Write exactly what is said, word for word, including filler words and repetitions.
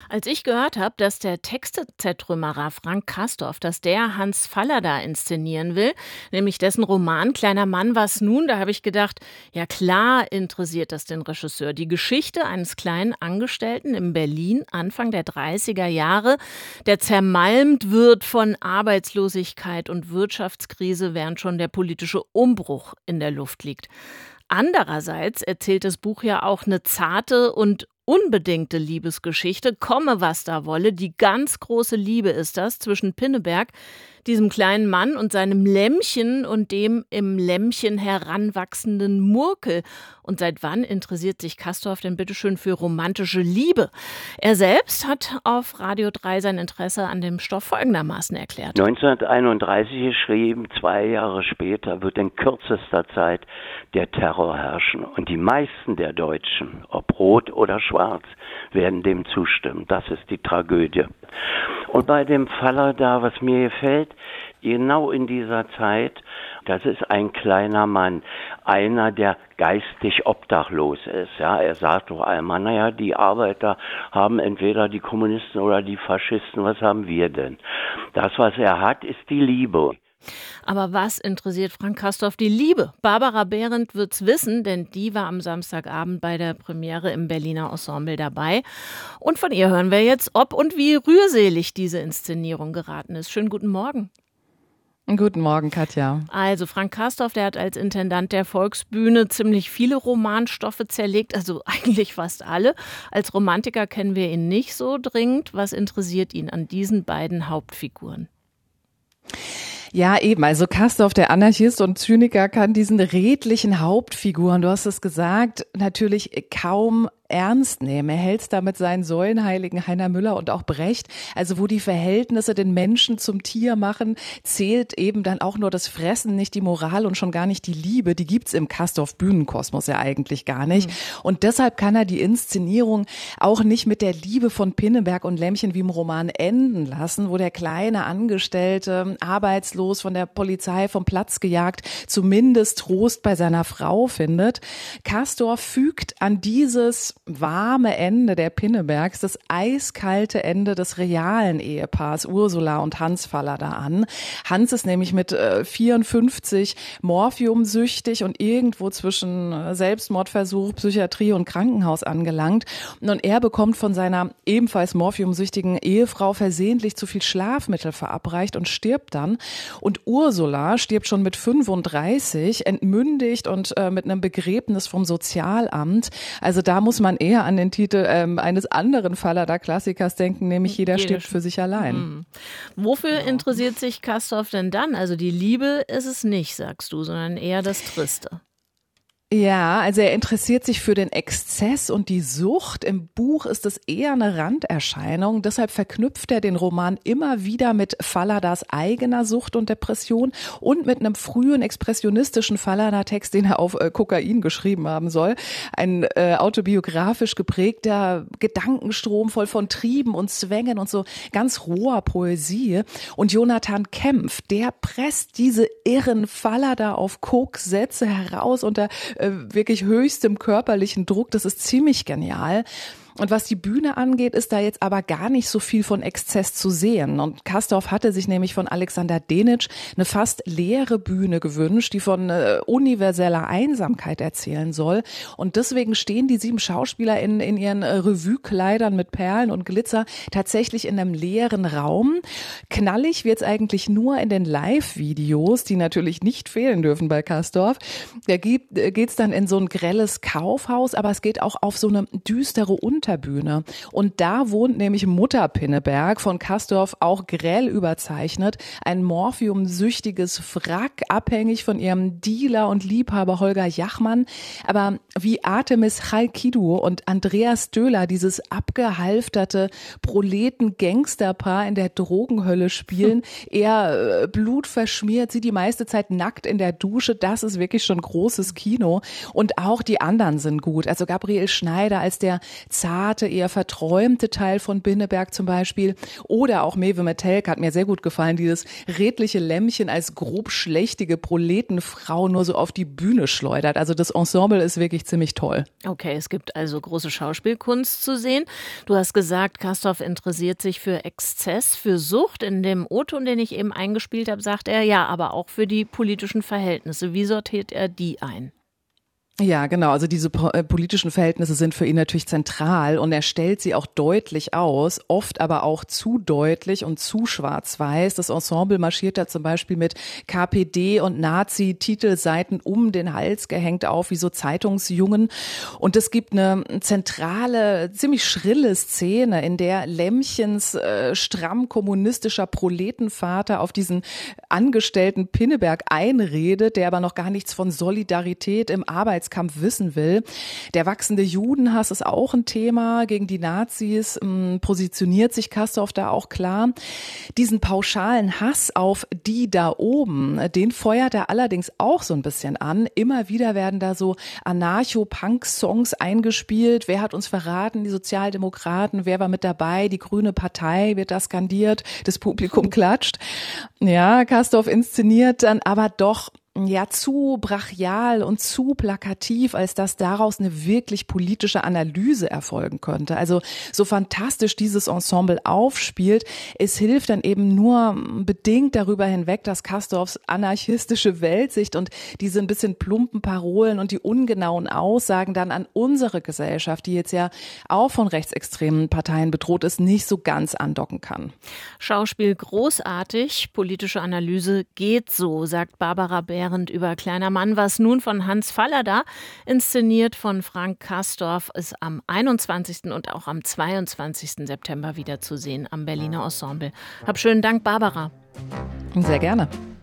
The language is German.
Als ich gehört habe, dass der Texte-Zertrümmerer Frank Castorf, dass der Hans Fallada inszenieren will, nämlich dessen Roman Kleiner Mann, was nun? Da habe ich gedacht, ja klar interessiert das den Regisseur. Die Geschichte eines kleinen Angestellten in Berlin Anfang der dreißiger Jahre, der zermalmt wird von Arbeitslosigkeit und Wirtschaftskrise, während schon der politische Umbruch in der Luft liegt. Andererseits erzählt das Buch ja auch eine zarte und unbedingte Liebesgeschichte, komme was da wolle. Die ganz große Liebe ist das zwischen Pinneberg, diesem kleinen Mann, und seinem Lämmchen und dem im Lämmchen heranwachsenden Murkel. Und seit wann interessiert sich Castorf denn bitteschön für romantische Liebe? Er selbst hat auf Radio drei sein Interesse an dem Stoff folgendermaßen erklärt. neunzehnhunderteinunddreißig geschrieben, zwei Jahre später wird in kürzester Zeit der Terror herrschen. Und die meisten der Deutschen, ob rot oder schwarz, werden dem zustimmen. Das ist die Tragödie. Und bei dem Fallada, was mir gefällt, genau in dieser Zeit, das ist ein kleiner Mann, einer, der geistig obdachlos ist. Ja, er sagt doch einmal, naja, die Arbeiter haben entweder die Kommunisten oder die Faschisten, was haben wir denn? Das, was er hat, ist die Liebe. Aber was interessiert Frank Castorf die Liebe? Barbara Behrendt wird's wissen, denn die war am Samstagabend bei der Premiere im Berliner Ensemble dabei. Und von ihr hören wir jetzt, ob und wie rührselig diese Inszenierung geraten ist. Schönen guten Morgen. Guten Morgen, Katja. Also Frank Castorf, der hat als Intendant der Volksbühne ziemlich viele Romanstoffe zerlegt, also eigentlich fast alle. Als Romantiker kennen wir ihn nicht so dringend. Was interessiert ihn an diesen beiden Hauptfiguren? Ja, eben. Also Castorf, der Anarchist und Zyniker, kann diesen redlichen Hauptfiguren, du hast es gesagt, natürlich kaum ernst nehmen. Er hält da mit seinen Säulenheiligen Heiner Müller und auch Brecht, also wo die Verhältnisse den Menschen zum Tier machen, zählt eben dann auch nur das Fressen, nicht die Moral und schon gar nicht die Liebe. Die gibt's im Castorf-Bühnenkosmos ja eigentlich gar nicht. Mhm. Und deshalb kann er die Inszenierung auch nicht mit der Liebe von Pinneberg und Lämmchen wie im Roman enden lassen, wo der kleine Angestellte, arbeitslos, von der Polizei vom Platz gejagt, zumindest Trost bei seiner Frau findet. Castorf fügt an dieses warme Ende der Pinnebergs das eiskalte Ende des realen Ehepaars Ursula und Hans Fallada an. Hans ist nämlich mit äh, vierundfünfzig morphiumsüchtig und irgendwo zwischen äh, Selbstmordversuch, Psychiatrie und Krankenhaus angelangt. Und er bekommt von seiner ebenfalls morphiumsüchtigen Ehefrau versehentlich zu viel Schlafmittel verabreicht und stirbt dann. Und Ursula stirbt schon mit fünfunddreißig, entmündigt und äh, mit einem Begräbnis vom Sozialamt. Also da muss man eher an den Titel ähm, eines anderen Fallada-Klassikers denken, nämlich Jeder, Jeder stirbt für sich allein. Mhm. Wofür ja. interessiert sich Castorf denn dann? Also die Liebe ist es nicht, sagst du, sondern eher das Triste. Ja, also er interessiert sich für den Exzess und die Sucht. Im Buch ist es eher eine Randerscheinung. Deshalb verknüpft er den Roman immer wieder mit Falladas eigener Sucht und Depression und mit einem frühen expressionistischen Fallada-Text, den er auf äh, Kokain geschrieben haben soll. Ein äh, autobiografisch geprägter Gedankenstrom voll von Trieben und Zwängen und so ganz roher Poesie. Und Jonathan Kempf, der presst diese irren Fallada auf Koks-Sätze heraus unter wirklich höchstem körperlichen Druck. Das ist ziemlich genial. Und was die Bühne angeht, ist da jetzt aber gar nicht so viel von Exzess zu sehen. Und Castorf hatte sich nämlich von Alexander Denitsch eine fast leere Bühne gewünscht, die von äh, universeller Einsamkeit erzählen soll. Und deswegen stehen die sieben Schauspieler in, in ihren äh, Revue-Kleidern mit Perlen und Glitzer tatsächlich in einem leeren Raum. Knallig wird's eigentlich nur in den Live-Videos, die natürlich nicht fehlen dürfen bei Castorf. Da geht, äh, geht's dann in so ein grelles Kaufhaus, aber es geht auch auf so eine düstere Unter Bühne. Und da wohnt nämlich Mutter Pinneberg, von Castorf auch grell überzeichnet, ein morphiumsüchtiges Wrack, abhängig von ihrem Dealer und Liebhaber Holger Jachmann. Aber wie Artemis Chalkidu und Andreas Döhler dieses abgehalfterte Proleten-Gangsterpaar in der Drogenhölle spielen, er äh, blutverschmiert, sie die meiste Zeit nackt in der Dusche, das ist wirklich schon großes Kino. Und auch die anderen sind gut. Also Gabriel Schneider als der zarte private, eher verträumte Teil von Pinneberg zum Beispiel. Oder auch Mewe Metelka hat mir sehr gut gefallen, dieses redliche Lämmchen als grob schlechtige Proletenfrau nur so auf die Bühne schleudert. Also das Ensemble ist wirklich ziemlich toll. Okay, es gibt also große Schauspielkunst zu sehen. Du hast gesagt, Castorf interessiert sich für Exzess, für Sucht. In dem O-Ton, den ich eben eingespielt habe, sagt er ja, aber auch für die politischen Verhältnisse. Wie sortiert er die ein? Ja, genau. Also diese politischen Verhältnisse sind für ihn natürlich zentral und er stellt sie auch deutlich aus, oft aber auch zu deutlich und zu schwarz-weiß. Das Ensemble marschiert da zum Beispiel mit K P D und Nazi-Titelseiten um den Hals gehängt auf, wie so Zeitungsjungen. Und es gibt eine zentrale, ziemlich schrille Szene, in der Lämmchens äh, stramm kommunistischer Proletenvater auf diesen Angestellten Pinneberg einredet, der aber noch gar nichts von Solidarität im Arbeitskampf wissen will. Der wachsende Judenhass ist auch ein Thema gegen die Nazis, ähm, positioniert sich Castorf da auch klar. Diesen pauschalen Hass auf die da oben, den feuert er allerdings auch so ein bisschen an. Immer wieder werden da so Anarcho-Punk-Songs eingespielt. Wer hat uns verraten? Die Sozialdemokraten. Wer war mit dabei? Die Grüne Partei wird da skandiert. Das Publikum klatscht. Ja, Castorf inszeniert dann aber doch ja zu brachial und zu plakativ, als dass daraus eine wirklich politische Analyse erfolgen könnte. Also so fantastisch dieses Ensemble aufspielt, es hilft dann eben nur bedingt darüber hinweg, dass Castorfs anarchistische Weltsicht und diese ein bisschen plumpen Parolen und die ungenauen Aussagen dann an unsere Gesellschaft, die jetzt ja auch von rechtsextremen Parteien bedroht ist, nicht so ganz andocken kann. Schauspiel großartig, politische Analyse geht so, sagt Barbara Behrendt über Kleiner Mann, was nun von Hans Fallada, inszeniert von Frank Castorf, ist am einundzwanzigsten und auch am zweiundzwanzigsten September wieder zu sehen am Berliner Ensemble. Hab schönen Dank, Barbara. Sehr gerne.